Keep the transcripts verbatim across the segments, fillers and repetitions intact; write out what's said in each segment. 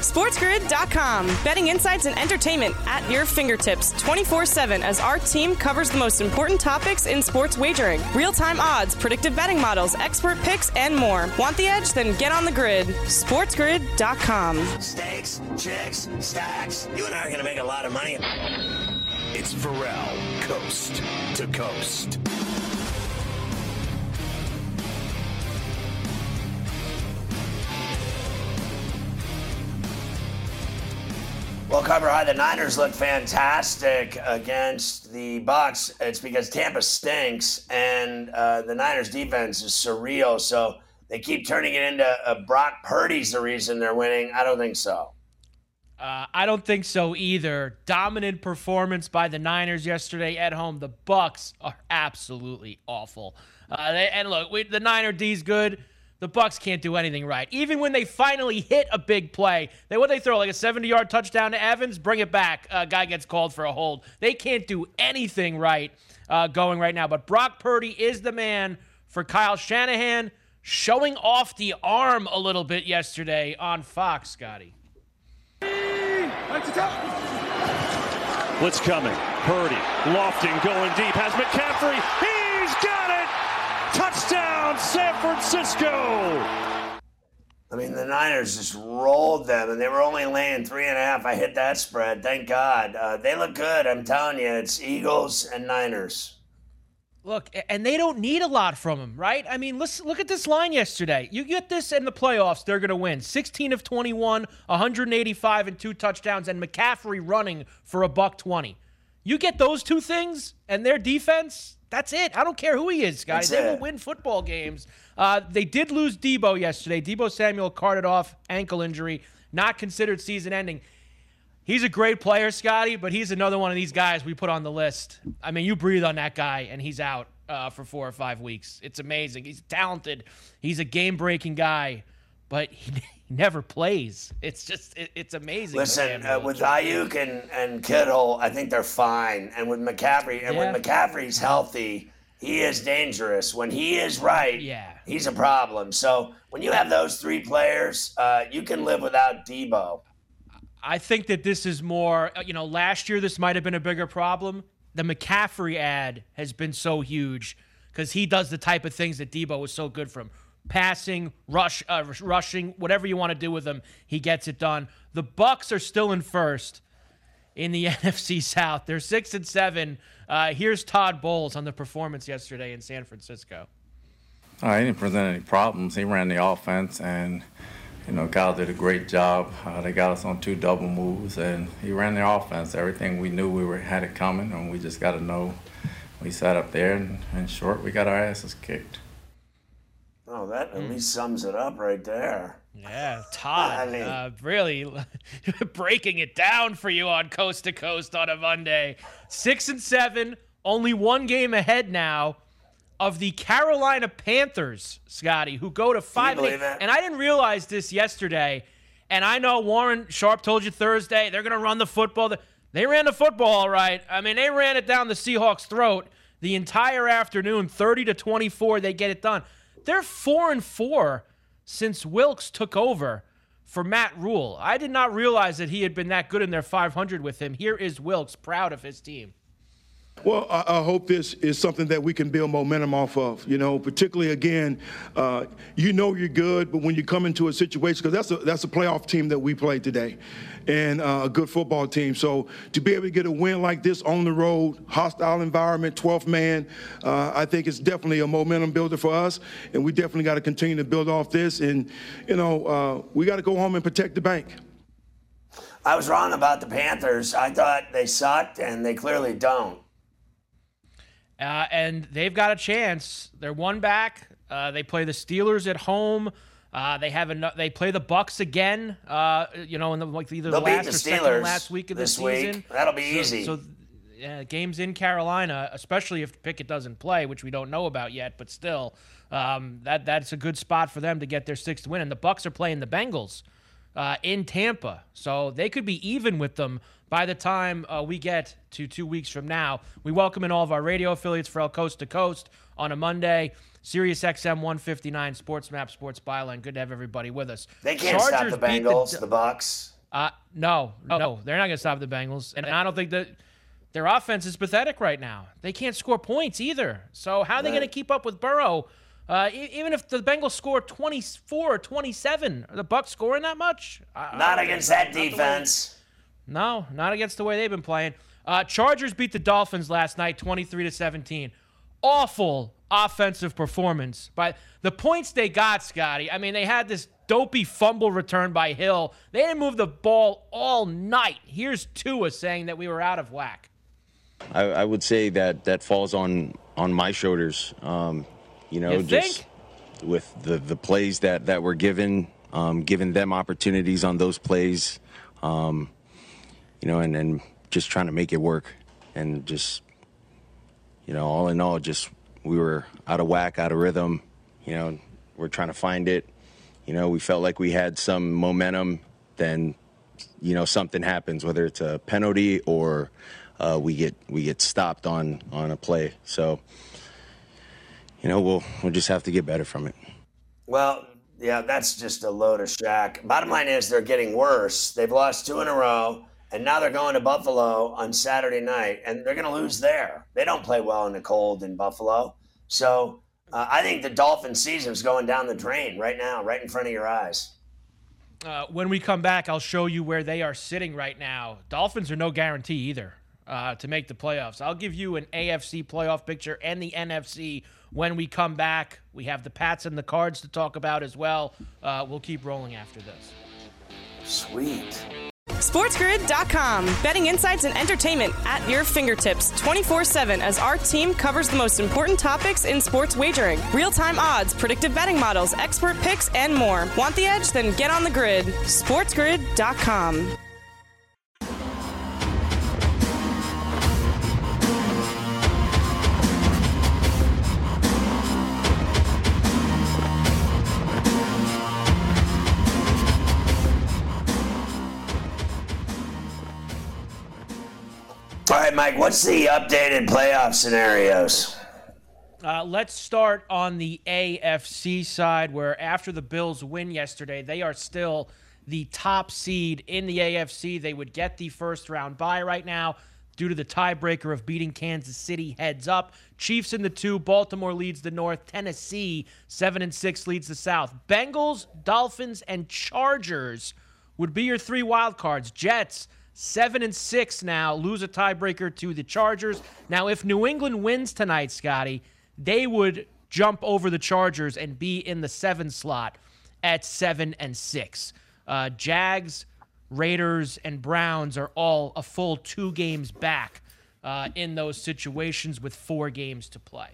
SportsGrid dot com. Betting insights and entertainment at your fingertips twenty-four seven as our team covers the most important topics in sports wagering. Real-time odds, predictive betting models, expert picks, and more. Want the edge? Then get on the grid. SportsGrid dot com. Steaks, chicks, stacks. You and I are going to make a lot of money. It's Pharrell, coast to coast. Well, Carver High, the Niners look fantastic against the Bucs. It's because Tampa stinks, and uh, the Niners defense is surreal. So they keep turning it into uh, Brock Purdy's the reason they're winning. I don't think so. Uh, I don't think so either. Dominant performance by the Niners yesterday at home. The Bucs are absolutely awful. Uh, they, and look, we, the Niner D's good. The Bucs can't do anything right. Even when they finally hit a big play, they what they throw like a seventy-yard touchdown to Evans, bring it back. A uh, guy gets called for a hold. They can't do anything right uh, going right now. But Brock Purdy is the man for Kyle Shanahan, showing off the arm a little bit yesterday on Fox, Scotty. What's coming? Purdy, lofting, going deep, has McCaffrey. He's got it! Touchdown, San Francisco! I mean, the Niners just rolled them, and they were only laying three and a half. I hit that spread, thank God. Uh, they look good, I'm telling you. It's Eagles and Niners. Look, and they don't need a lot from him, right? I mean, let's look at this line yesterday. You get this in the playoffs, they're going to win. sixteen of twenty-one, one eighty-five and two touchdowns, and McCaffrey running for a buck twenty. You get those two things, and their defense, that's it. I don't care who he is, Scotty. That's they it. will win football games. Uh, they did lose Debo yesterday. Debo Samuel carted off, ankle injury, not considered season-ending. He's a great player, Scotty, but he's another one of these guys we put on the list. I mean, you breathe on that guy, and he's out uh, for four or five weeks. It's amazing. He's talented. He's a game-breaking guy, but he, he never plays. It's just, it, it's amazing. Listen, uh, with Ayuk and, and Kittle, I think they're fine. And with McCaffrey, and Yeah. when McCaffrey's healthy, he is dangerous. When he is right, Yeah. he's a problem. So when you have those three players, uh, you can live without Debo. I think that this is more, you know, last year this might have been a bigger problem. The McCaffrey ad has been so huge because he does the type of things that Debo was so good from. Passing, rush, uh, rushing, whatever you want to do with him, he gets it done. The Bucs are still in first in the N F C South. They're six and seven. Uh, here's Todd Bowles on the performance yesterday in San Francisco. Uh, he didn't present any problems. He ran the offense, and you know, Kyle did a great job. Uh, they got us on two double moves, and he ran the offense. Everything we knew we were had it coming, and we just got to know. We sat up there, and in short, we got our asses kicked. Oh, that at least sums it up right there. Yeah, Todd, I mean- uh, really breaking it down for you on Coast to Coast on a Monday. Six and seven, only one game ahead now of the Carolina Panthers, Scotty, who go to five and eight. believe that? And I didn't realize this yesterday. And I know Warren Sharp told you Thursday they're going to run the football. They ran the football all right. I mean, they ran it down the Seahawks' throat the entire afternoon, thirty to twenty-four. They get it done. They're four and four since Wilkes took over for Matt Rule. I did not realize that he had been that good in their five hundred with him. Here is Wilkes, proud of his team. Well, I, I hope this is something that we can build momentum off of, you know, particularly, again, uh, you know you're good, but when you come into a situation, because that's a, that's a playoff team that we played today, and uh, a good football team. So to be able to get a win like this on the road, hostile environment, twelfth man, uh, I think it's definitely a momentum builder for us, and we definitely got to continue to build off this. And, you know, uh, we got to go home and protect the bank. I was wrong about the Panthers. I thought they sucked, and they clearly don't. Uh, and they've got a chance. They're one back. Uh, they play the Steelers at home. Uh, they have a, They play the Bucks again. Uh, you know, in the like either They'll the beat last the or second Steelers last week of the this season. week. That'll be So- easy. So, yeah, games in Carolina, especially if Pickett doesn't play, which we don't know about yet, but still, um, that that's a good spot for them to get their sixth win. And the Bucks are playing the Bengals uh, in Tampa, so they could be even with them by the time uh, we get to two weeks from now. We welcome in all of our radio affiliates for El Coast to Coast on a Monday. Sirius X M one fifty-nine, Sports Map, Sports Byline. Good to have everybody with us. They can't Chargers stop the beat Bengals, the- the Bucks. Uh, no, no, they're not going to stop the Bengals. And I don't think that their offense is pathetic right now. They can't score points either. So how are they going to keep up with Burrow? Uh, e- even if the Bengals score twenty-four or twenty-seven, are the Bucs scoring that much? I, Not I against not that defense. Way, no, not against the way they've been playing. Uh, Chargers beat the Dolphins last night, twenty-three to seventeen. Awful offensive performance. But the points they got, Scotty, I mean, they had this dopey fumble return by Hill. They didn't move the ball all night. Here's Tua saying that we were out of whack. I, I would say that that falls on, on my shoulders. Um, you know, you just think? with the, the plays that, that were given, um, giving them opportunities on those plays, um, you know, and, and just trying to make it work. And just, you know, all in all, just we were out of whack, out of rhythm. You know, we're trying to find it. You know, we felt like we had some momentum. Then, you know, something happens, whether it's a penalty or uh, we get we get stopped on on a play. So, you know, we'll we'll just have to get better from it. Well, yeah, that's just a load of shack. Bottom line is they're getting worse. They've lost two in a row, and now they're going to Buffalo on Saturday night, and they're going to lose there. They don't play well in the cold in Buffalo. So uh, I think the Dolphin season is going down the drain right now, right in front of your eyes. Uh, when we come back, I'll show you where they are sitting right now. Dolphins are no guarantee either uh, to make the playoffs. I'll give you an A F C playoff picture and the N F C when we come back. We have the Pats and the Cards to talk about as well. Uh, we'll keep rolling after this. Sweet. SportsGrid dot com. Betting insights and entertainment at your fingertips twenty-four seven as our team covers the most important topics in sports wagering. Real-time odds, predictive betting models, expert picks, and more. Want the edge? Then get on the grid. SportsGrid dot com. All right, Mike, what's the updated playoff scenarios? Uh, let's start on the A F C side, where after the Bills win yesterday, they are still the top seed in the A F C. They would get the first round bye right now due to the tiebreaker of beating Kansas City heads up. Chiefs in the two, Baltimore leads the North, Tennessee seven and six leads the South. Bengals, Dolphins, and Chargers would be your three wild cards. Jets Seven and six now, lose a tiebreaker to the Chargers. Now, if New England wins tonight, Scotty, they would jump over the Chargers and be in the seven slot at seven and six. Uh, Jags, Raiders, and Browns are all a full two games back uh, in those situations with four games to play.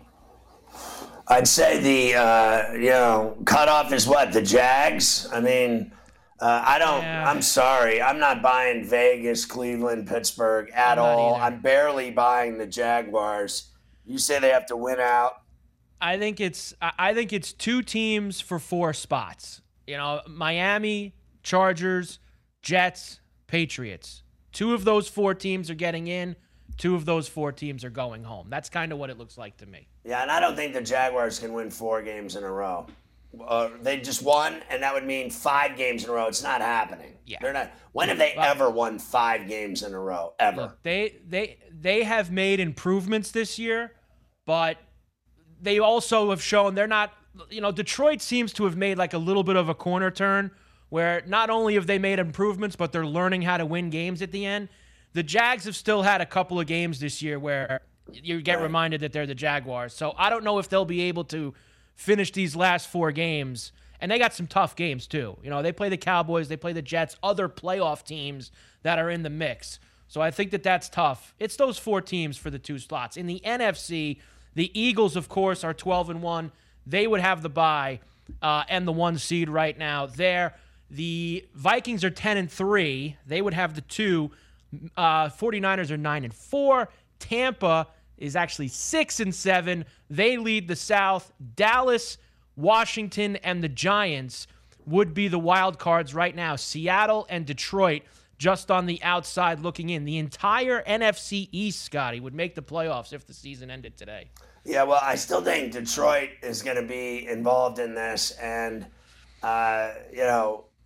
I'd say the uh, you know cutoff is what, the Jags. I mean. Uh, I don't, yeah. I'm sorry. I'm not buying Vegas, Cleveland, Pittsburgh at I'm all. I'm barely buying the Jaguars. You say they have to win out. I think it's, I think it's two teams for four spots. You know, Miami, Chargers, Jets, Patriots. Two of those four teams are getting in. Two of those four teams are going home. That's kind of what it looks like to me. Yeah, and I don't think the Jaguars can win four games in a row. Uh, they just won, and that would mean five games in a row. It's not happening. Yeah, they're not. When have they well, ever won five games in a row? Ever? Look, they they they have made improvements this year, but they also have shown they're not. You know, Detroit seems to have made like a little bit of a corner turn, where not only have they made improvements, but they're learning how to win games at the end. The Jags have still had a couple of games this year where you get right. reminded that they're the Jaguars. So I don't know if they'll be able to finish these last four games, and they got some tough games too. You know, they play the Cowboys, they play the Jets, other playoff teams that are in the mix. So I think that that's tough. It's those four teams for the two slots. In the N F C, the Eagles, of course, are twelve and one. They would have the bye uh, and the one seed right now there. The Vikings are ten and three. They would have the two. Uh, 49ers are nine and four. Tampa is actually six and seven. They lead the South. Dallas, Washington, and the Giants would be the wild cards right now. Seattle and Detroit just on the outside looking in. The entire N F C East, Scotty, would make the playoffs if the season ended today. Yeah, well, I still think Detroit is going to be involved in this, and uh, you know,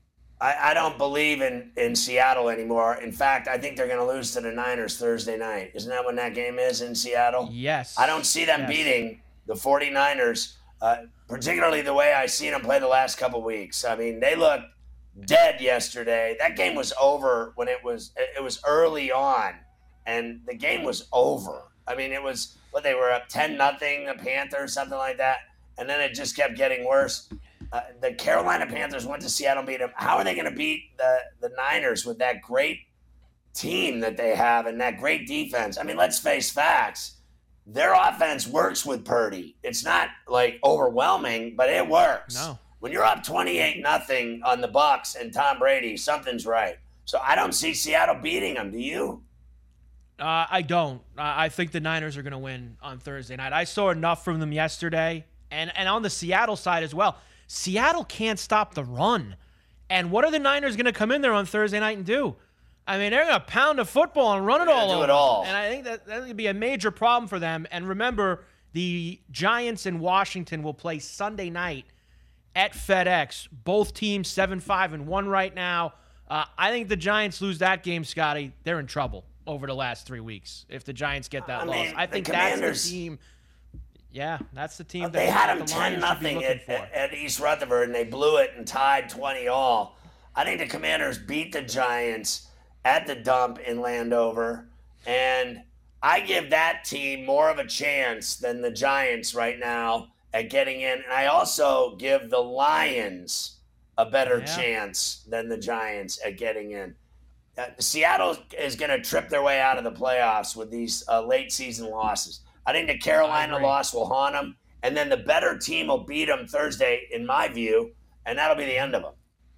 I, I don't believe in, in Seattle anymore. In fact, I think they're going to lose to the Niners Thursday night. Isn't that when that game is in Seattle? Yes. I don't see them yes. beating the 49ers, uh, particularly the way I've seen them play the last couple weeks. I mean, they looked dead yesterday. That game was over when it was it was early on, and the game was over. I mean, it was what they were up ten nothing, the Panthers, something like that, and then it just kept getting worse. Uh, the Carolina Panthers went to Seattle and beat them. How are they going to beat the, the Niners with that great team that they have and that great defense? I mean, let's face facts. Their offense works with Purdy. It's not like overwhelming, but it works. No. When you're up twenty-eight nothing on the Bucs and Tom Brady, something's right. So I don't see Seattle beating them. Do you? Uh, I don't. Uh, I think the Niners are going to win on Thursday night. I saw enough from them yesterday, and, and on the Seattle side as well. Seattle can't stop the run. And what are the Niners going to come in there on Thursday night and do? I mean, they're going to pound the football and run it all do over. It all. And I think that that would be a major problem for them. And remember, the Giants and Washington will play Sunday night at FedEx. Both teams seven five and one right now. Uh, I think the Giants lose that game, Scotty. They're in trouble over the last three weeks if the Giants get that I loss. mean, I think that's the team. Yeah, that's the team. They that had them the ten Lions should be nothing looking at, for. at, at East Rutherford, and they blew it and tied twenty all. I think the Commanders beat the Giants at the dump in Landover, and I give that team more of a chance than the Giants right now at getting in. And I also give the Lions a better Yeah. chance than the Giants at getting in. Uh, Seattle is going to trip their way out of the playoffs with these uh, late season losses. I think the Carolina loss will haunt them, and then the better team will beat them Thursday, in my view, and that'll be the end of them.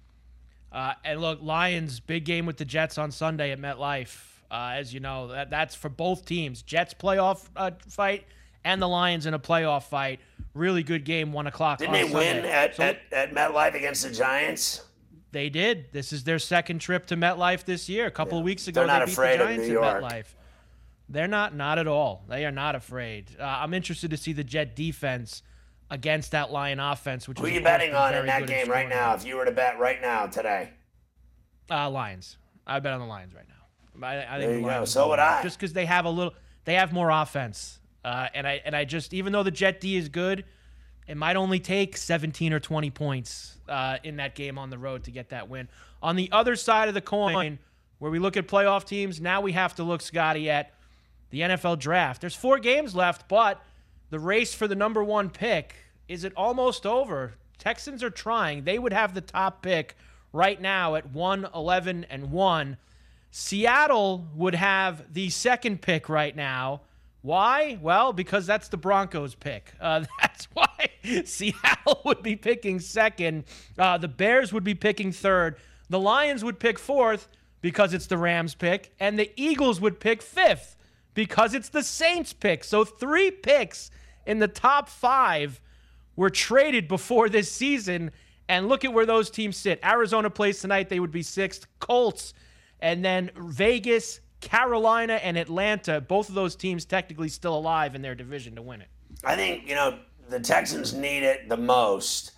Uh, and look, Lions, big game with the Jets on Sunday at MetLife. Uh, as you know, that that's for both teams. Jets playoff uh, fight and the Lions in a playoff fight. Really good game, one o'clock Didn't on they Sunday. win at, So at, at MetLife against the Giants? They did. This is their second trip to MetLife this year. A couple of weeks ago, They're not they beat afraid the of Giants New at York. MetLife. They're not, not at all. They are not afraid. Uh, I'm interested to see the Jet defense against that Lion offense. Which Who are is, you of course, betting been on very in that good at game right scoring. now if you were to bet right now today? Uh, Lions. I bet on the Lions right now. I, I think There the you go. Lions So will would win. I. Just because they have a little, they have more offense, uh, and I and I just even though the Jet D is good, it might only take seventeen or twenty points uh, in that game on the road to get that win. On the other side of the coin, where we look at playoff teams, now we have to look, Scotty, at the N F L draft. There's four games left, but the race for the number one pick, is it almost over? Texans are trying. They would have the top pick right now at one eleven and one. Seattle would have the second pick right now. Why? Well, because that's the Broncos pick. Uh, that's why Seattle would be picking second. Uh, the Bears would be picking third. The Lions would pick fourth because it's the Rams pick. And the Eagles would pick fifth because it's the Saints pick. So three picks in the top five were traded before this season. And look at where those teams sit. Arizona plays tonight. They would be sixth. Colts. And then Vegas, Carolina, and Atlanta. Both of those teams technically still alive in their division to win it. I think, you know, the Texans need it the most.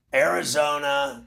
Arizona,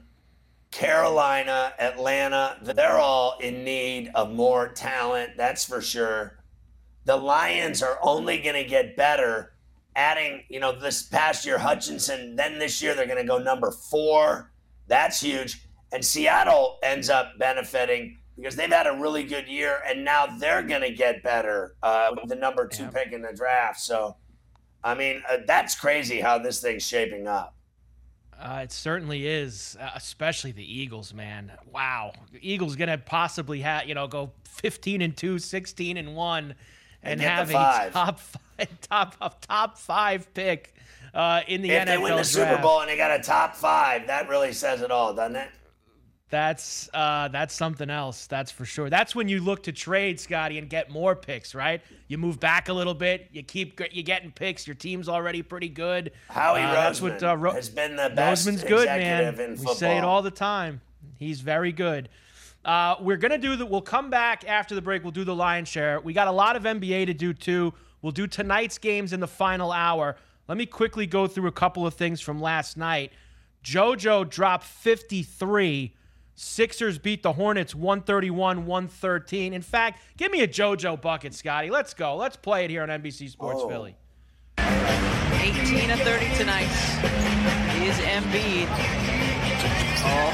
Carolina, Atlanta, they're all in need of more talent. That's for sure. The Lions are only going to get better. Adding, you know, this past year, Hutchinson, then this year they're going to go number four. That's huge. And Seattle ends up benefiting because they've had a really good year, and now they're going to get better uh, with the number two Yep. pick in the draft. So, I mean, uh, that's crazy how this thing's shaping up. Uh, it certainly is, uh, especially the Eagles, man. Wow. The Eagles going to possibly have, you know, go fifteen and two, sixteen and one, and, And get have the five. a top five, top, a top five pick uh, in the If N F L they win the draft. Super Bowl and they got a top five, that really says it all, doesn't it? That's uh, that's something else. That's for sure. That's when you look to trade, Scotty, and get more picks, right? You move back a little bit. You keep you getting picks. Your team's already pretty good. Howie Uh, Roseman that's what, uh, Ro- has been the best Roseman's good, executive man. in We football. say it all the time. He's very good. Uh, we're gonna do the. We'll come back after the break. We'll do the lion's share. We got a lot of N B A to do too. We'll do tonight's games in the final hour. Let me quickly go through a couple of things from last night. JoJo dropped fifty-three. Sixers beat the Hornets one thirty-one one thirteen. In fact, give me a JoJo bucket, Scotty. Let's go. Let's play it here on N B C Sports oh. Philly. eighteen of thirty tonight is Embiid. Oh.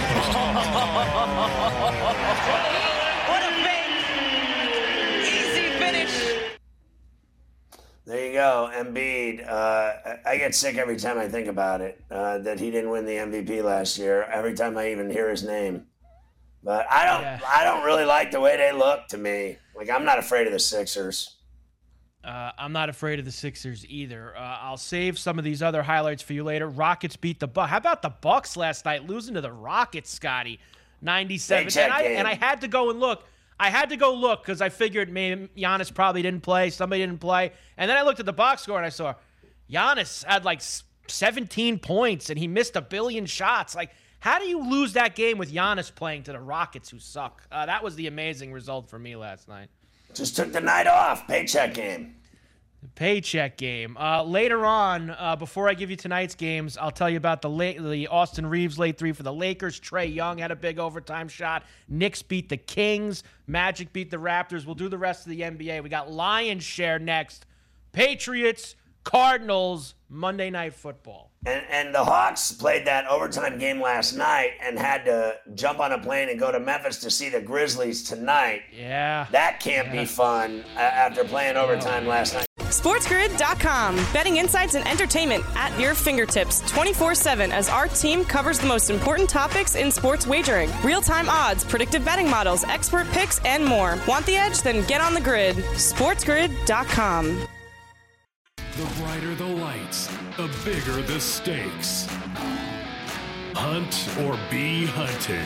What a fake. Easy finish. There you go, Embiid. Uh, I get sick every time I think about it, uh, that he didn't win the M V P last year, every time I even hear his name. But I don't yeah. I don't really like the way they look to me. Like, I'm not afraid of the Sixers. Uh, I'm not afraid of the Sixers either. Uh, I'll save some of these other highlights for you later. Rockets beat the Bucks. How about the Bucks last night losing to the Rockets, Scotty? ninety-seven. And I, and I had to go and look. I had to go look because I figured maybe Giannis probably didn't play. Somebody didn't play. And then I looked at the box score and I saw Giannis had like seventeen points and he missed a billion shots. Like, how do you lose that game with Giannis playing to the Rockets who suck? Uh, that was the amazing result for me last night. Just took the night off. Paycheck game. The paycheck game. Uh, later on, uh, before I give you tonight's games, I'll tell you about the late, the Austin Reeves late three for the Lakers. Trae Young had a big overtime shot. Knicks beat the Kings. Magic beat the Raptors. We'll do the rest of the N B A. We got Lions share next. Patriots, Cardinals, Monday Night Football. And and the Hawks played that overtime game last night and had to jump on a plane and go to Memphis to see the Grizzlies tonight. Yeah. That can't yeah. be fun uh, after playing overtime oh. last night. SportsGrid dot com. Betting insights and entertainment at your fingertips twenty-four seven as our team covers the most important topics in sports wagering. Real-time odds, predictive betting models, expert picks, and more. Want the edge? Then get on the grid. SportsGrid dot com. The brighter the lights, the bigger the stakes. Hunt or be hunted.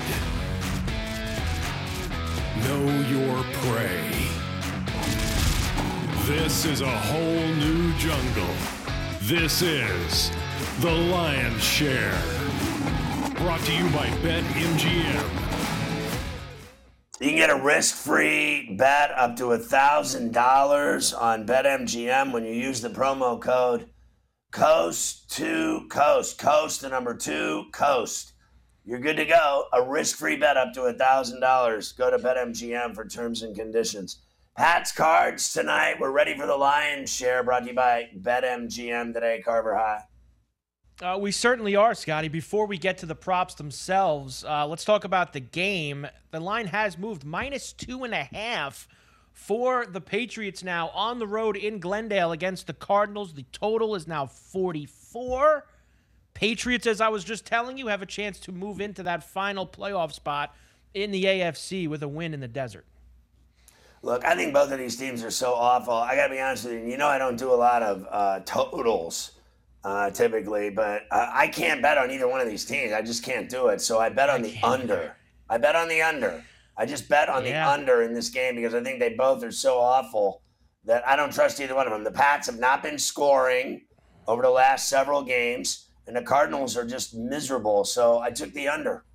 Know your prey. This is a whole new jungle. This is the Lion's Share. Brought to you by BetMGM. You can get a risk-free bet up to one thousand dollars on BetMGM when you use the promo code coast to coast. Coast, the number two, coast. You're good to go. A risk-free bet up to one thousand dollars. Go to BetMGM for terms and conditions. Pat's Cards tonight. We're ready for the Lion's Share, brought to you by BetMGM today, Carver High. Uh, we certainly are, Scotty. Before we get to the props themselves, uh, let's talk about the game. The line has moved minus two and a half for the Patriots now on the road in Glendale against the Cardinals. The total is now forty-four. Patriots, as I was just telling you, have a chance to move into that final playoff spot in the A F C with a win in the desert. Look, I think both of these teams are so awful. I got to be honest with you. You know I don't do a lot of uh, totals. Uh, typically, but uh, I can't bet on either one of these teams. I just can't do it. So I bet on I the under. Either. I bet on the under. I just bet on yeah. the under in this game because I think they both are so awful that I don't trust either one of them. The Pats have not been scoring over the last several games, and the Cardinals are just miserable. So I took the under.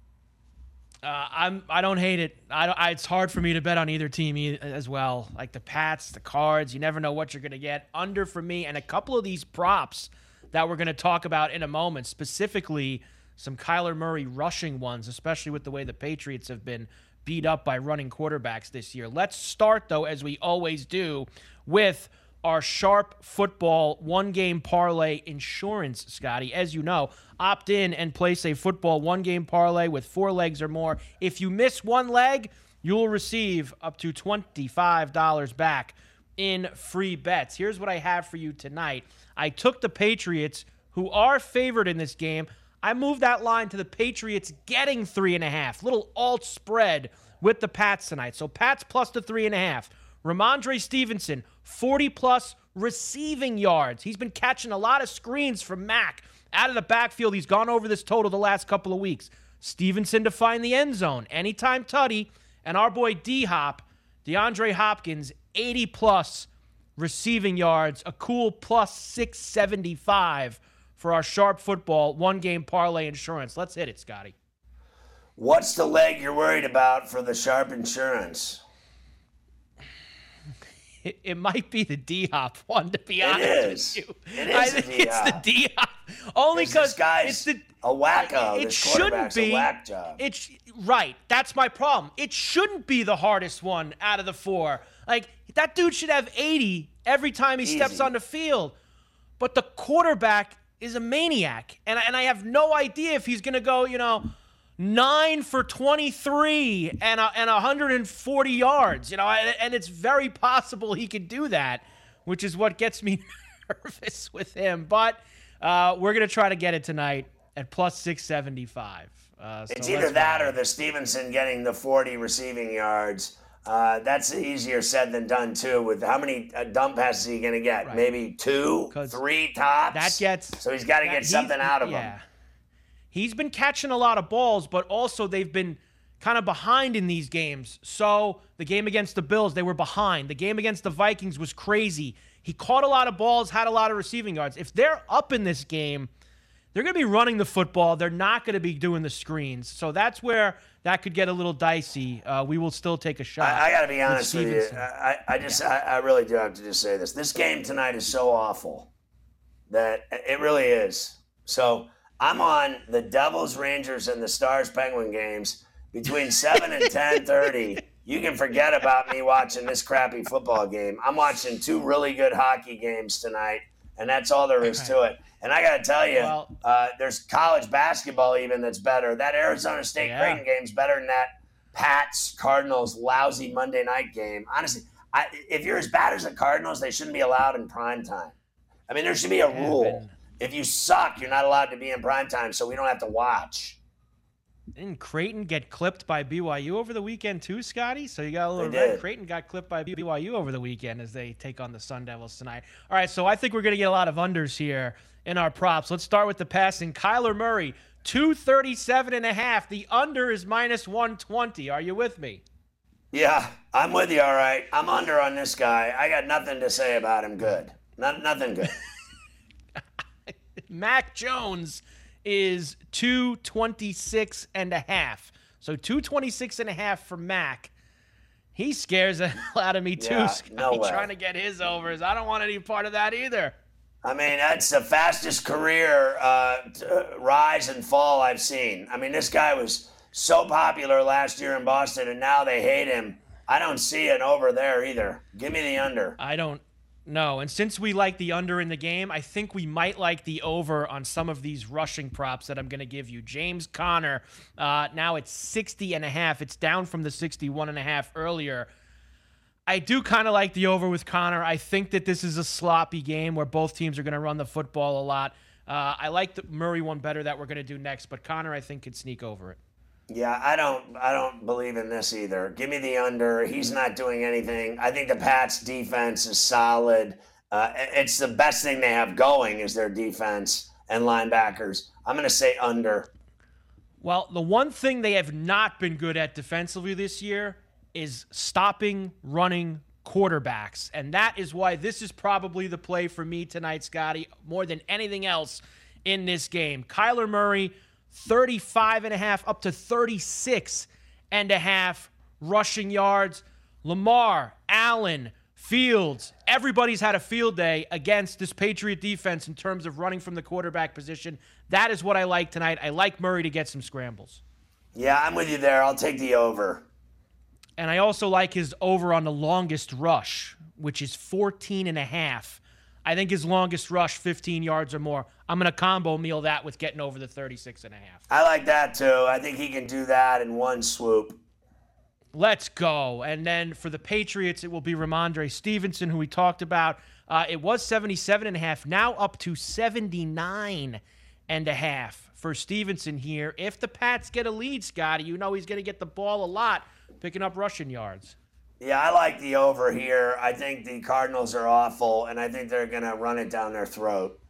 Uh, I'm. I don't hate it. I, don't, I. It's hard for me to bet on either team e- as well. Like the Pats, the Cards. You never know what you're going to get. Under for me, and a couple of these props that we're going to talk about in a moment, specifically some Kyler Murray rushing ones, especially with the way the Patriots have been beat up by running quarterbacks this year. Let's start, though, as we always do, with our Sharp Football one-game parlay insurance, Scotty. As you know, opt in and place a football one-game parlay with four legs or more. If you miss one leg, you will receive up to twenty-five dollars back in free bets. Here's what I have for you tonight. I took the Patriots, who are favored in this game. I moved that line to the Patriots getting three and a half. Little alt spread with the Pats tonight. So Pats plus the three and a half. Ramondre Stevenson, forty plus receiving yards. He's been catching a lot of screens from Mac out of the backfield. He's gone over this total the last couple of weeks. Stevenson to find the end zone. Anytime tutty. And our boy D-Hop, DeAndre Hopkins, eighty plus receiving yards, a cool plus six seventy-five for our Sharp Football one-game parlay insurance. Let's hit it, Scotty. What's the leg you're worried about for the Sharp insurance? it, it might be the D-Hop one, to be It honest is. with you. It is I the think it's the D-Hop. Only because it's the a wacko. It this shouldn't be. A whack job. It's right. That's my problem. It shouldn't be the hardest one out of the four. Like, that dude should have eighty every time he Easy. steps on the field. But the quarterback is a maniac. And, and I have no idea if he's going to go, you know, nine for twenty-three and, a, and one hundred forty yards. You know, and, and it's very possible he could do that, which is what gets me nervous with him. But uh, we're going to try to get it tonight at plus six seventy-five. Uh, so it's either that or the Stevenson getting the forty receiving yards. Uh, that's easier said than done, too, with how many uh, dump passes are you going to get? Right. Maybe two, three tops? That gets, so he's got to get something out of yeah. him. He's been catching a lot of balls, but also they've been kind of behind in these games. So the game against the Bills, they were behind. The game against the Vikings was crazy. He caught a lot of balls, had a lot of receiving yards. If they're up in this game, they're going to be running the football. They're not going to be doing the screens. So that's where that could get a little dicey. Uh, we will still take a shot. I, I got to be honest with, with you. I, I just, yeah. I, I really do have to just say this. This game tonight is so awful that it really is. So I'm on the Devils, Rangers, and the Stars, Penguin games between seven and ten thirty. You can forget about me watching this crappy football game. I'm watching two really good hockey games tonight, and that's all there is to it. And I got to tell you, well, uh, there's college basketball even that's better. That Arizona State yeah. Creighton game's better than that Pats Cardinals lousy Monday night game. Honestly, I, if you're as bad as the Cardinals, they shouldn't be allowed in prime time. I mean, there should be a yeah, rule. Man. If you suck, you're not allowed to be in prime time, so we don't have to watch. Didn't Creighton get clipped by B Y U over the weekend too, Scotty? So you got a little red. Did. Creighton got clipped by B Y U over the weekend as they take on the Sun Devils tonight. All right, so I think we're going to get a lot of unders here in our props. Let's start with the passing. Kyler Murray, two thirty-seven and a half. The under is minus one twenty. Are you with me? Yeah, I'm with you, all right. I'm under on this guy. I got nothing to say about him good. Not, nothing good. Mac Jones is two twenty-six and a half. So two twenty-six and a half for Mac. He scares the hell out of me too. Yeah, no way. Trying to get his overs. I don't want any part of that either. I mean, that's the fastest career uh, rise and fall I've seen. I mean, this guy was so popular last year in Boston, and now they hate him. I don't see an over there either. Give me the under. I don't. No, and since we like the under in the game, I think we might like the over on some of these rushing props that I'm going to give you. James Conner, uh, now it's sixty and a half. It's down from the sixty-one and a half earlier. I do kind of like the over with Conner. I think that this is a sloppy game where both teams are going to run the football a lot. Uh, I like the Murray one better that we're going to do next, but Conner, I think, could sneak over it. Yeah, I don't I don't believe in this either. Give me the under. He's not doing anything. I think the Pats' defense is solid. Uh, it's the best thing they have going is their defense and linebackers. I'm going to say under. Well, the one thing they have not been good at defensively this year is stopping running quarterbacks. And that is why this is probably the play for me tonight, Scotty, more than anything else in this game. Kyler Murray, thirty-five and a half up to thirty-six and a half rushing yards. Lamar, Allen, Fields, everybody's had a field day against this Patriot defense in terms of running from the quarterback position. That is what I like tonight. I like Murray to get some scrambles. Yeah, I'm with you there. I'll take the over. And I also like his over on the longest rush, which is fourteen and a half. I think his longest rush, fifteen yards or more. I'm going to combo meal that with getting over the thirty-six and a half. I like that, too. I think he can do that in one swoop. Let's go. And then for the Patriots, it will be Ramondre Stevenson, who we talked about. Uh, it was seventy-seven and a half, now up to seventy-nine and a half for Stevenson here. If the Pats get a lead, Scotty, you know he's going to get the ball a lot, picking up rushing yards. Yeah, I like the over here. I think the Cardinals are awful, and I think they're going to run it down their throat.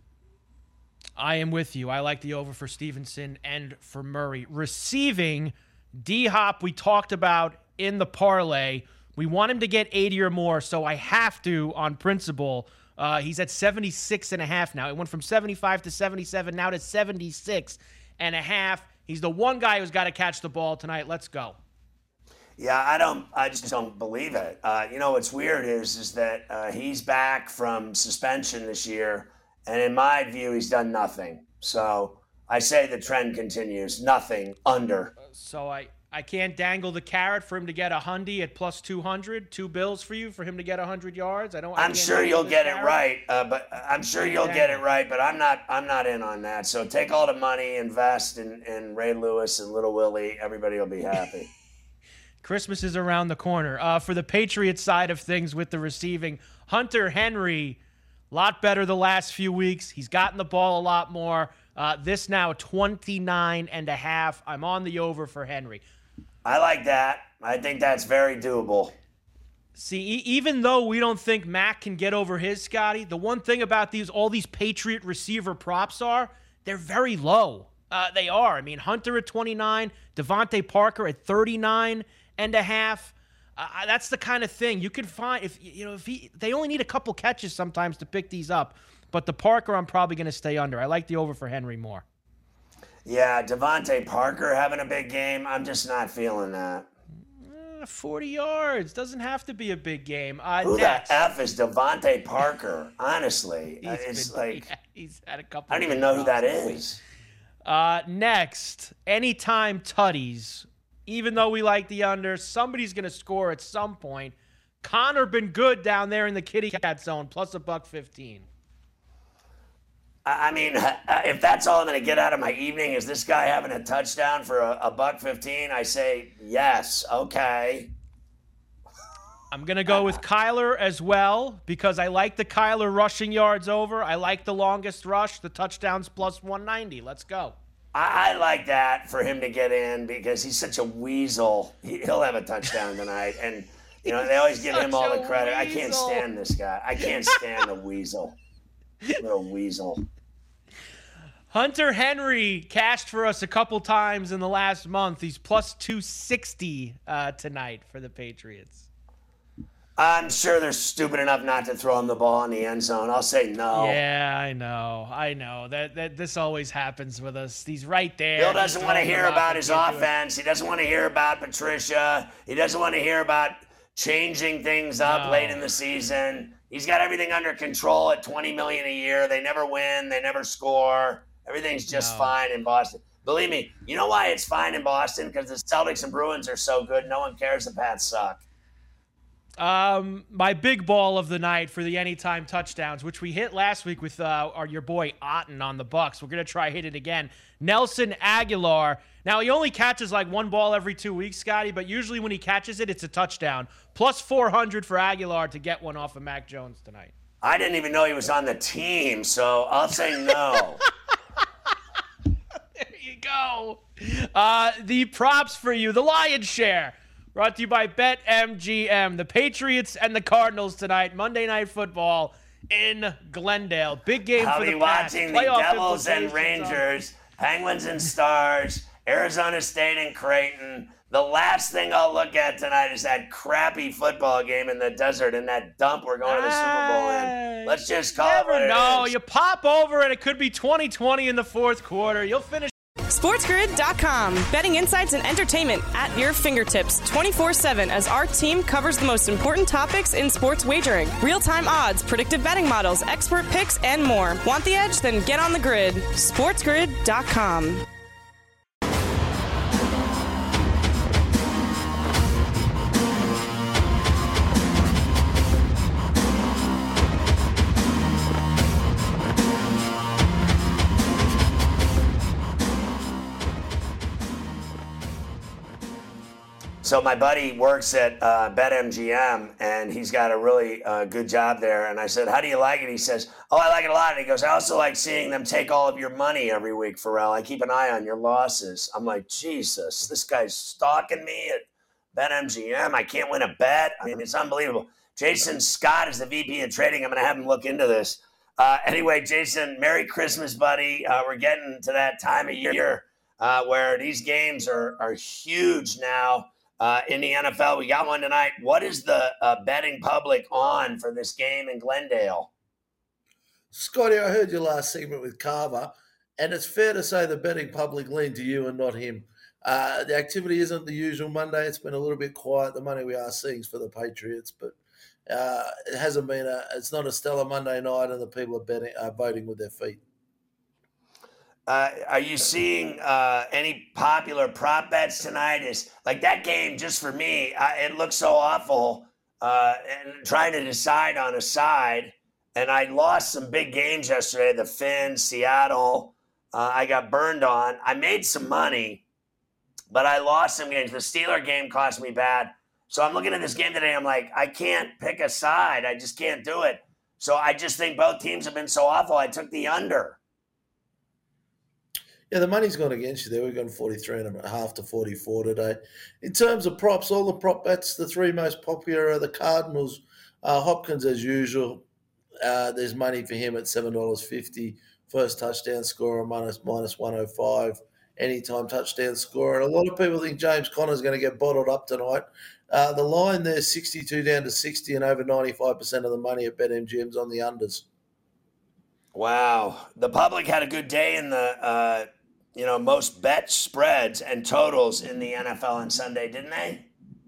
I am with you. I like the over for Stevenson and for Murray. Receiving, D-Hop we talked about in the parlay. We want him to get eighty or more, so I have to on principle. Uh, he's at seventy-six and a half now. It went from seventy-five to seventy-seven, now to seventy-six and a half. He's the one guy who's got to catch the ball tonight. Let's go. Yeah, I don't. I just don't believe it. Uh, you know what's weird is is that uh, he's back from suspension this year, and in my view, he's done nothing. So I say the trend continues. Nothing under. So I, I can't dangle the carrot for him to get a hundy at plus two hundred, two bills for you for him to get one hundred yards. I don't. I I'm sure you'll get it right, uh, but I'm sure you'll get it right. But I'm not. I'm not in on that. So take all the money, invest in, in Ray Lewis and Little Willie. Everybody will be happy. Christmas is around the corner. Uh, for the Patriots side of things with the receiving, Hunter Henry, a lot better the last few weeks. He's gotten the ball a lot more. Uh, this now twenty-nine and a half. I'm on the over for Henry. I like that. I think that's very doable. See, e- even though we don't think Mac can get over his, Scotty, the one thing about these all these Patriot receiver props are, they're very low. Uh, they are. I mean, Hunter at twenty-nine, Devontae Parker at thirty-nine and a half. Uh, that's the kind of thing you could find if you know if he. They only need a couple catches sometimes to pick these up. But the Parker, I'm probably going to stay under. I like the over for Henry more. Yeah, Devontae Parker having a big game. I'm just not feeling that. Uh, forty yards. Doesn't have to be a big game. Uh, Who next. the F is Devontae Parker? Honestly, He's it's been, like yeah, he's had a couple. I don't even know who that is. Uh, next, anytime tutties. Even though we like the under, somebody's going to score at some point. Connor been good down there in the kitty cat zone, plus a buck fifteen. I mean, if that's all I'm going to get out of my evening is this guy having a touchdown for a, a buck fifteen, I say yes, okay. I'm going to go with Kyler as well because I like the Kyler rushing yards over. I like the longest rush, the touchdowns plus one ninety. Let's go. I, I like that for him to get in because he's such a weasel. He, he'll have a touchdown tonight. And, you know, they always give him all the credit. I can't stand this guy. I can't stand the weasel. Little weasel. Hunter Henry cashed for us a couple times in the last month. He's plus two sixty uh, tonight for the Patriots. I'm sure they're stupid enough not to throw him the ball in the end zone. I'll say no. Yeah, I know. I know. That that this always happens with us. He's right there. Bill doesn't want to hear about his offense. He doesn't want to hear about Patricia. He doesn't want to hear about changing things up No. late in the season. He's got everything under control at twenty million dollars a year. They never win. They never score. Everything's just No. fine in Boston. Believe me, you know why it's fine in Boston? Because the Celtics and Bruins are so good. No one cares the Pats suck. Um, my big ball of the night for the anytime touchdowns, which we hit last week with uh, our your boy Otten on the Bucks. We're gonna try hit it again. Nelson Aguilar. Now he only catches like one ball every two weeks, Scotty, but usually when he catches it, it's a touchdown. Plus four hundred for Aguilar to get one off of Mac Jones tonight. I didn't even know he was on the team, so I'll say no. There you go. Uh, the props for you, the lion's share. Brought to you by BetMGM. The Patriots and the Cardinals tonight, Monday Night Football in Glendale. Big game I'll for be the Pats. watching the Playoff Devils and implications Rangers, Penguins and Stars, Arizona State and Creighton. The last thing I'll look at tonight is that crappy football game in the desert and that dump we're going to the Super Bowl in. Let's just call it what Never it know. is. You pop over and it could be twenty twenty in the fourth quarter. You'll finish. SportsGrid dot com. Betting insights and entertainment at your fingertips twenty-four seven as our team covers the most important topics in sports wagering. Real-time odds, predictive betting models, expert picks, and more. Want the edge? Then get on the grid. SportsGrid dot com. So my buddy works at uh, BetMGM, and he's got a really uh, good job there. And I said, how do you like it? He says, oh, I like it a lot. And he goes, I also like seeing them take all of your money every week, Pharrell. I keep an eye on your losses. I'm like, Jesus, this guy's stalking me at BetMGM. I can't win a bet. I mean, it's unbelievable. Jason Scott is the V P of trading. I'm going to have him look into this. Uh, anyway, Jason, Merry Christmas, buddy. Uh, we're getting to that time of year uh, where these games are, are huge now. Uh, in the N F L, we got one tonight. What is the uh, betting public on for this game in Glendale? Scotty, I heard your last segment with Carver, and it's fair to say the betting public lean to you and not him. Uh, the activity isn't the usual Monday. It's been a little bit quiet. The money we are seeing is for the Patriots, but uh, it hasn't been a. It's not a stellar Monday night, and the people are betting, are voting with their feet. Uh, are you seeing uh, any popular prop bets tonight? Is like that game just for me? I, it looks so awful, uh, and trying to decide on a side. And I lost some big games yesterday. The Fins, Seattle. Uh, I got burned on. I made some money, but I lost some games. The Steeler game cost me bad. So I'm looking at this game today. I'm like, I can't pick a side. I just can't do it. So I just think both teams have been so awful. I took the under. Yeah, the money's gone against you there. We've gone forty-three and a half to forty-four today. In terms of props, all the prop bets, the three most popular are the Cardinals. Uh, Hopkins, as usual, uh, there's money for him at seven dollars fifty. First touchdown scorer, minus, minus one oh five. Anytime touchdown scorer. And a lot of people think James Conner's going to get bottled up tonight. Uh, the line there, sixty-two down to sixty, and over ninety-five percent of the money at BetMGM's on the unders. Wow. The public had a good day in the uh, you know, most bet spreads and totals in the N F L on Sunday, didn't they?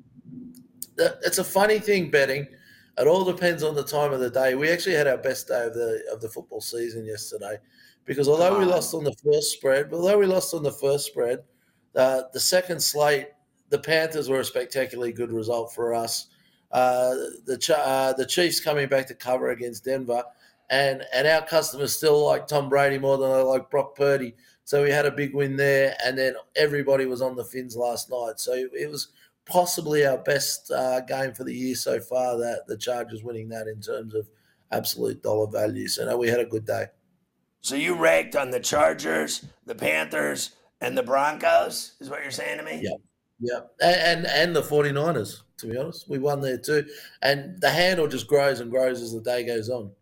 It's a funny thing, betting. It all depends on the time of the day. We actually had our best day of the of the football season yesterday, because although we lost on the first spread, although we lost on the first spread, uh, the second slate, the Panthers were a spectacularly good result for us. Uh, the uh, the Chiefs coming back to cover against Denver, and and our customers still like Tom Brady more than they like Brock Purdy. So we had a big win there, and then everybody was on the Fins last night. So it was possibly our best uh, game for the year so far, that the Chargers winning that in terms of absolute dollar value. So no, we had a good day. So you raked on the Chargers, the Panthers, and the Broncos, is what you're saying to me? Yeah, yeah. And, and, and the 49ers, to be honest. We won there too. And the handle just grows and grows as the day goes on.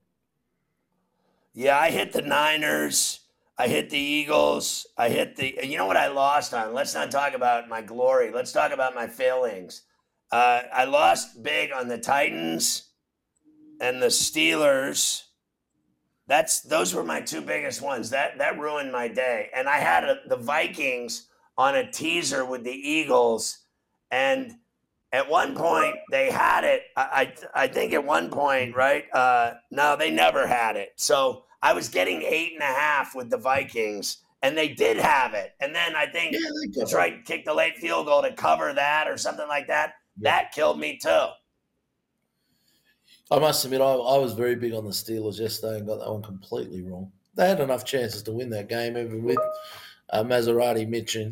Yeah, I hit the Niners. I hit the Eagles. I hit the, you know what I lost on? Let's not talk about my glory. Let's talk about my failings. Uh, I lost big on the Titans and the Steelers. That's those were my two biggest ones. That that ruined my day. And I had a, the Vikings on a teaser with the Eagles, and at one point they had it. I I, I think at one point, right? Uh, no, they never had it. So I was getting eight and a half with the Vikings, and they did have it. And then I think yeah, Detroit kicked the late field goal to cover that or something like that. Yeah. That killed me too. I must admit, I, I was very big on the Steelers yesterday and got that one completely wrong. They had enough chances to win that game, even with uh, Maserati Mitchell.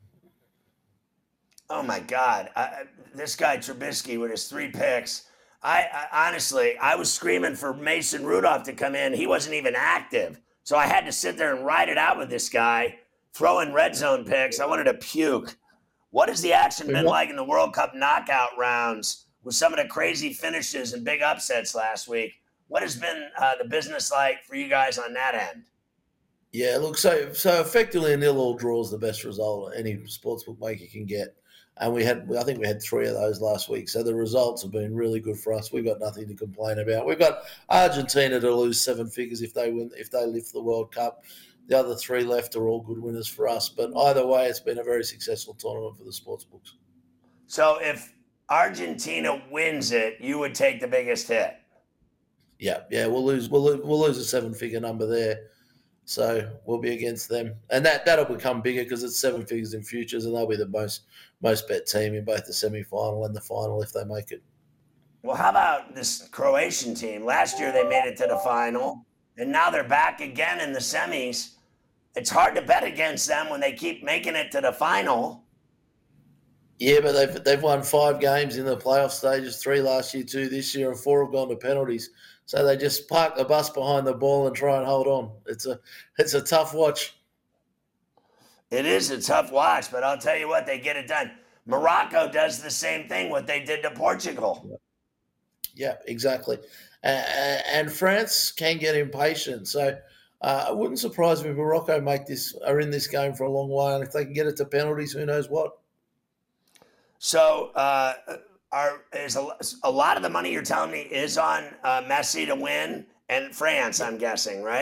Oh, my God. I, this guy Trubisky with his three picks, I, I honestly, I was screaming for Mason Rudolph to come in. He wasn't even active. So I had to sit there and ride it out with this guy, throwing red zone picks. I wanted to puke. What has the action been like in the World Cup knockout rounds with some of the crazy finishes and big upsets last week? What has been uh, the business like for you guys on that end? Yeah, look, so so effectively a nil-all draw is the best result any sportsbook maker can get. And we had, I think we had three of those last week. So the results have been really good for us. We've got nothing to complain about. We've got Argentina to lose seven figures if they win, if they lift the World Cup. The other three left are all good winners for us. But either way, it's been a very successful tournament for the sports books. So if Argentina wins it, you would take the biggest hit. Yeah, yeah, we'll lose. We'll lose, we'll lose a seven-figure number there. So we'll be against them, and that that'll become bigger because it's seven figures in futures, and they'll be the most most bet team in both the semi-final and the final if they make it. Well, how about this Croatian team? Last year they made it to the final, and now they're back again in the semis. It's hard to bet against them when they keep making it to the final. Yeah, but they've they've won five games in the playoff stages, three last year, two this year, and four have gone to penalties. So they just park the bus behind the ball and try and hold on. It's a it's a tough watch. It is a tough watch, but I'll tell you what, they get it done. Morocco does the same thing, what they did to Portugal. Yeah, exactly. Uh, and France can get impatient. So uh, it wouldn't surprise me if Morocco make this are in this game for a long while. And if they can get it to penalties, who knows what. So uh, are is a, a lot of the money you're telling me is on uh, Messi to win and France, I'm guessing, right?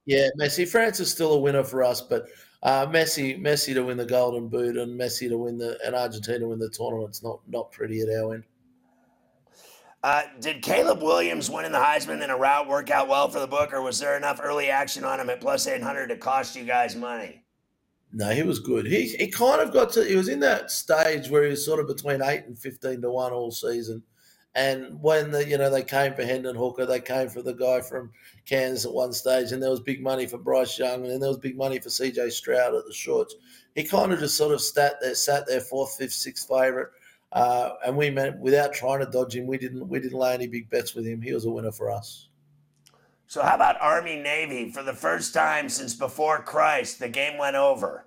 Yeah, Messi. France is still a winner for us, but uh, Messi, Messi to win the Golden Boot and Messi to win the and Argentina to win the tournament's not not pretty at our end. Uh, did Caleb Williams winning the Heisman in a route work out well for the book, or was there enough early action on him at plus eight hundred to cost you guys money? No, he was good. He he kind of got to. He was in that stage where he was sort of between eight and fifteen to one all season. And when the you know they came for Hendon Hooker, they came for the guy from Kansas at one stage, and there was big money for Bryce Young, and then there was big money for C J Stroud at the shorts. He kind of just sort of sat there, sat there fourth, fifth, sixth favorite, uh, and we meant without trying to dodge him, we didn't we didn't lay any big bets with him. He was a winner for us. So how about Army Navy? For the first time since before Christ, the game went over.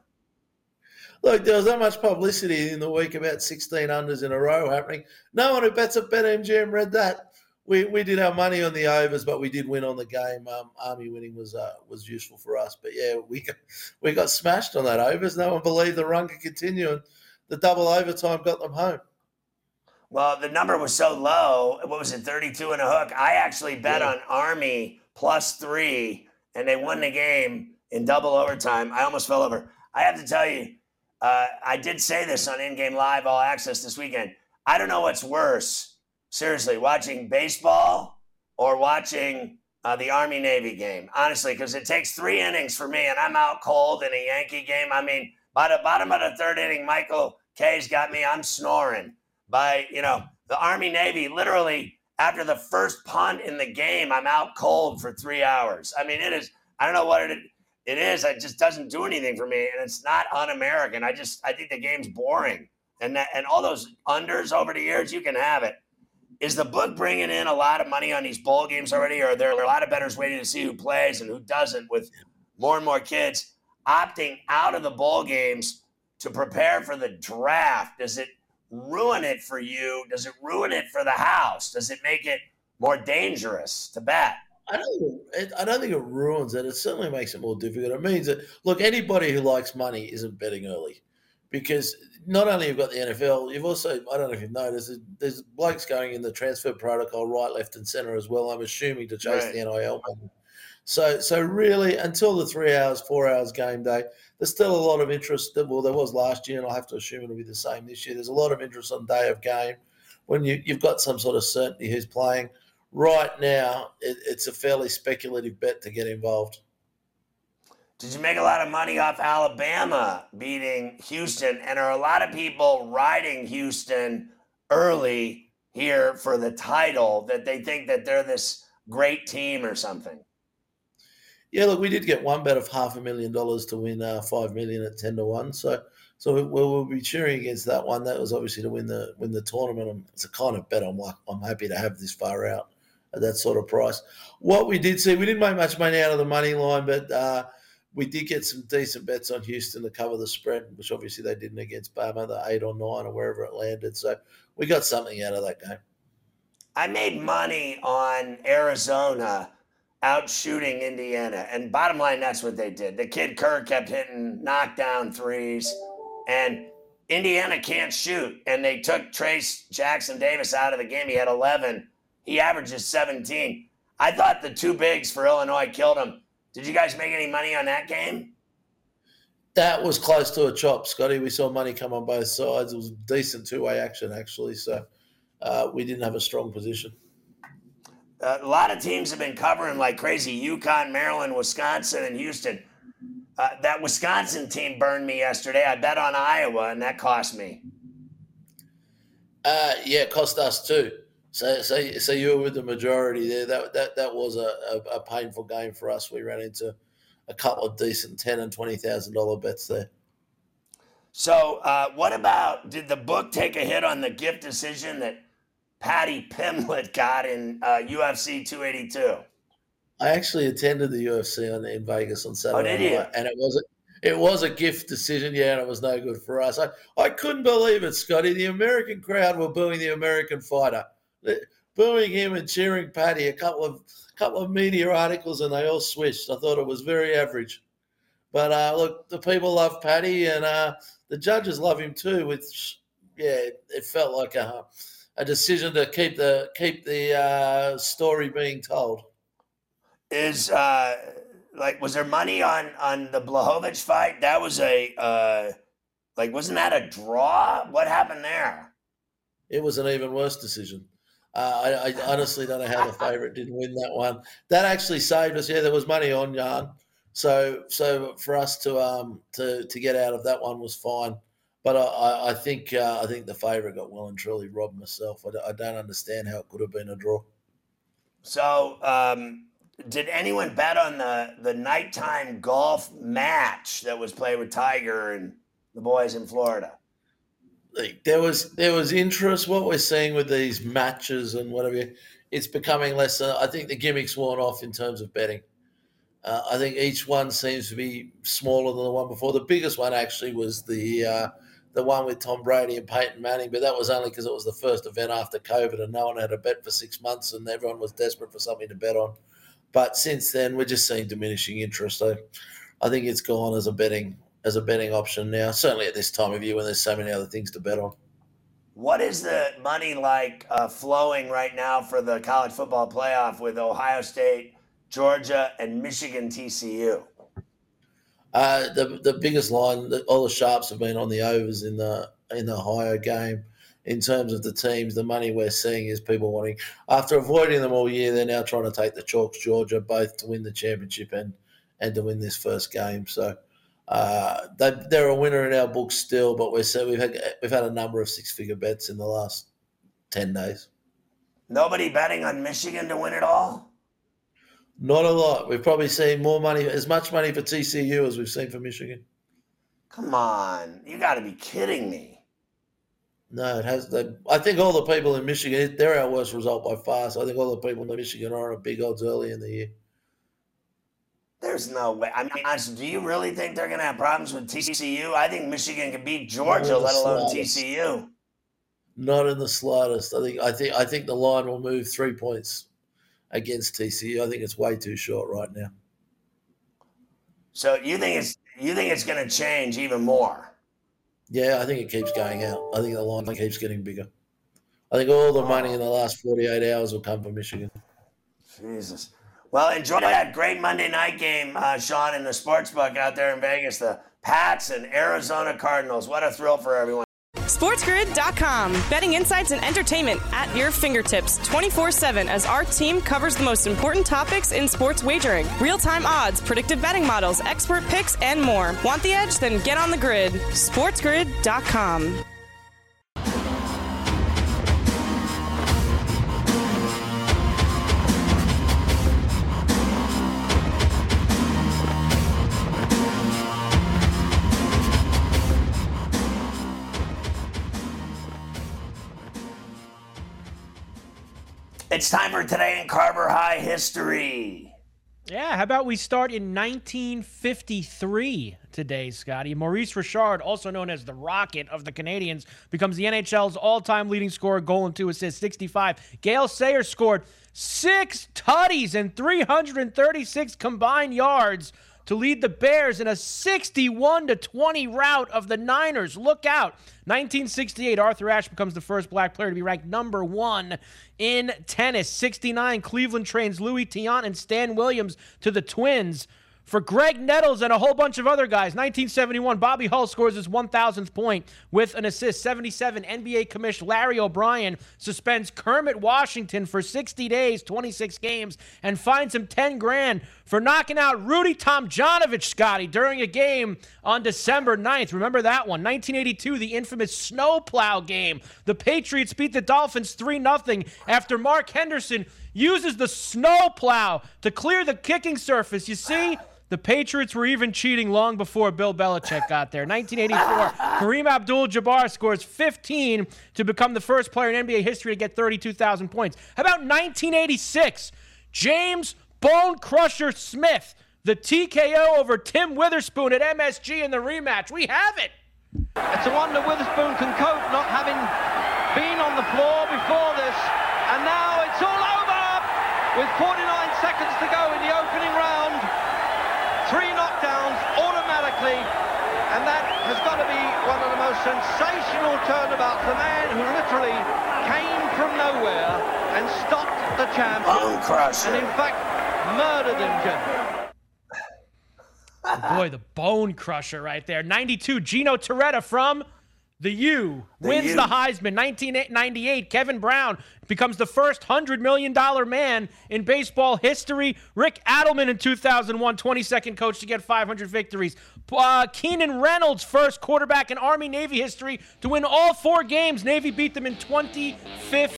Look, there was that much publicity in the week about sixteen unders in a row happening. No one who bets at BetMGM read that. We we did our money on the overs, but we did win on the game. Um, Army winning was uh, was useful for us. But yeah, we got, we got smashed on that overs. No one believed the run could continue, and the double overtime got them home. Well, the number was so low. What was it, thirty-two and a hook? I actually bet yeah. on Army plus three, and they won the game in double overtime. I almost fell over. I have to tell you, Uh, I did say this on In-Game Live All Access this weekend. I don't know what's worse, seriously, watching baseball or watching uh, the Army-Navy game, honestly, because it takes three innings for me, and I'm out cold in a Yankee game. I mean, by the bottom of the third inning, Michael K's got me. I'm snoring. By, you know, the Army-Navy, literally, after the first punt in the game, I'm out cold for three hours. I mean, it is, I don't know what it is. It is. It just doesn't do anything for me, and it's not un-American. I just I think the game's boring, and that, and all those unders over the years, you can have it. Is the book bringing in a lot of money on these bowl games already, or are there a lot of bettors waiting to see who plays and who doesn't? With more and more kids opting out of the bowl games to prepare for the draft, does it ruin it for you? Does it ruin it for the house? Does it make it more dangerous to bet? I don't, I don't think it ruins it. It certainly makes it more difficult. It means that, look, anybody who likes money isn't betting early, because not only you've got the N F L, you've also, I don't know if you've noticed, there's, there's blokes going in the transfer protocol right, left, and center as well, I'm assuming, to chase right. the N I L money. So, so really, until the three hours, four hours game day, there's still a lot of interest. That, well, there was last year, and I'll have to assume it'll be the same this year. There's a lot of interest on day of game when you, you've got some sort of certainty who's playing. Right now, it, it's a fairly speculative bet to get involved. Did you make a lot of money off Alabama beating Houston? And are a lot of people riding Houston early here for the title, that they think that they're this great team or something? Yeah, look, we did get one bet of half a million dollars to win uh, five million at ten to one. So, so we'll, we'll be cheering against that one. That was obviously to win the win the tournament. It's a kind of bet I'm like I'm happy to have this far out at that sort of price. What we did see, we didn't make much money out of the money line, but uh, we did get some decent bets on Houston to cover the spread, which obviously they didn't against Bama, the eight or nine or wherever it landed. So we got something out of that game. I made money on Arizona out shooting Indiana, and bottom line, that's what they did. The kid Kerr kept hitting knockdown threes, and Indiana can't shoot, and they took Trace Jackson Davis out of the game. He had eleven. He averages seventeen. I thought the two bigs for Illinois killed him. Did you guys make any money on that game? That was close to a chop, Scotty. We saw money come on both sides. It was decent two-way action, actually, so uh, we didn't have a strong position. Uh, a lot of teams have been covering like crazy. UConn, Maryland, Wisconsin, and Houston. Uh, that Wisconsin team burned me yesterday. I bet on Iowa, and that cost me. Uh, yeah, it cost us too. So, so, so you were with the majority there. That that that was a, a, a painful game for us. We ran into a couple of decent ten and twenty thousand dollar bets there. So, uh, what about? Did the book take a hit on the gift decision that Patty Pimlet got in uh, U F C two eighty-two? I actually attended the U F C on, in Vegas on Saturday oh, did you? night, and it was a, it was a gift decision, yeah, and it was no good for us. I, I couldn't believe it, Scotty. The American crowd were booing the American fighter, booing him and cheering Patty. A couple of couple of media articles, and they all switched. I thought it was very average. But uh, look, the people love Patty, and uh, the judges love him too. Which, yeah, it felt like a a decision to keep the keep the uh, story being told. Is uh, like, was there money on on the Blachowicz fight? That was a uh, like, wasn't that a draw? What happened there? It was an even worse decision. Uh, I, I honestly don't know how the favourite didn't win that one. That actually saved us. Yeah, there was money on Jan, so so for us to um to to get out of that one was fine. But I, I think uh, I think the favourite got well and truly robbed myself. I, I don't understand how it could have been a draw. So, um, did anyone bet on the the nighttime golf match that was played with Tiger and the boys in Florida? Like, there was there was interest. What we're seeing with these matches and whatever, it's becoming less. Uh, I think the gimmick's worn off in terms of betting. Uh, I think each one seems to be smaller than the one before. The biggest one actually was the uh, the one with Tom Brady and Peyton Manning, but that was only because it was the first event after COVID and no one had a bet for six months and everyone was desperate for something to bet on. But since then, we're just seeing diminishing interest. I, I think it's gone as a betting as a betting option now, certainly at this time of year when there's so many other things to bet on. What is the money like uh, flowing right now for the college football playoff with Ohio State, Georgia, and Michigan T C U? Uh, the the biggest line, all the sharps have been on the overs in the in the Ohio game. In terms of the teams, the money we're seeing is people wanting, after avoiding them all year, they're now trying to take the Chalks, Georgia, both to win the championship and and to win this first game. So uh, they, they're a winner in our books still, but we're so we've had we've had a number of six figure bets in the last ten days. Nobody betting on Michigan to win it all? Not a lot. We've probably seen more money, as much money for T C U as we've seen for Michigan. Come on, you got to be kidding me. No, it has. I think all the people in Michigan, they're our worst result by far. So I think all the people in Michigan are on big odds early in the year. There's no way. I mean, honestly, do you really think they're going to have problems with T C U? I think Michigan can beat Georgia, let alone T C U. Not in the slightest. I think. I think. I think the line will move three points against T C U. I think it's way too short right now. So you think it's you think it's going to change even more? Yeah, I think it keeps going out. I think the line keeps getting bigger. I think all the money in the last forty-eight hours will come from Michigan. Jesus. Well, enjoy that great Monday night game, uh, Sean, in the sportsbook out there in Vegas. The Pats and Arizona Cardinals. What a thrill for everyone. SportsGrid dot com. Betting insights and entertainment at your fingertips twenty-four seven as our team covers the most important topics in sports wagering. Real-time odds, predictive betting models, expert picks, and more. Want the edge? Then get on the grid. SportsGrid dot com. It's time for Today in Carver High history. Yeah, how about we start in nineteen fifty-three today, Scotty? Maurice Richard, also known as the Rocket of the Canadians, becomes the N H L's all-time leading scorer, goal and two assists, sixty-five. Gale Sayers scored six tutties and three hundred thirty-six combined yards to lead the Bears in a sixty-one to twenty rout of the Niners. Look out. nineteen sixty-eight, Arthur Ashe becomes the first black player to be ranked number one in tennis. sixty-nine, Cleveland trains Louis Tiant and Stan Williams to the Twins for Greg Nettles and a whole bunch of other guys. nineteen seventy-one, Bobby Hull scores his one thousandth point with an assist. seventy-seven, N B A commissioner Larry O'Brien suspends Kermit Washington for sixty days, twenty-six games, and fines him ten grand for knocking out Rudy Tomjanovich, Scotty, during a game on December ninth. Remember that one? nineteen eighty-two, the infamous snowplow game. The Patriots beat the Dolphins three nothing after Mark Henderson uses the snowplow to clear the kicking surface. You see, the Patriots were even cheating long before Bill Belichick got there. nineteen eighty-four, Kareem Abdul-Jabbar scores fifteen to become the first player in N B A history to get thirty-two thousand points. How about nineteen eighty-six? James Bone Crusher Smith, the T K O over Tim Witherspoon at M S G in the rematch. We have it. It's a wonder Witherspoon can cope not having been on the floor before this. And now it's all over with forty-nine seconds to go in the opening round. Three knockdowns automatically, and that has got to be one of the most sensational turnabouts. The man who literally came from nowhere and stopped the champion, Bone Crusher. and in fact murdered him, Jim. Boy, the bone crusher right there. ninety-two, Gino Torretta from the U The wins U. the Heisman. nineteen ninety-eight, Kevin Brown becomes the first one hundred million dollars man in baseball history. Rick Adelman in two thousand one, twenty-second coach to get five hundred victories. Uh, Keenan Reynolds, first quarterback in Army-Navy history to win all four games. Navy beat them in twenty fifteen.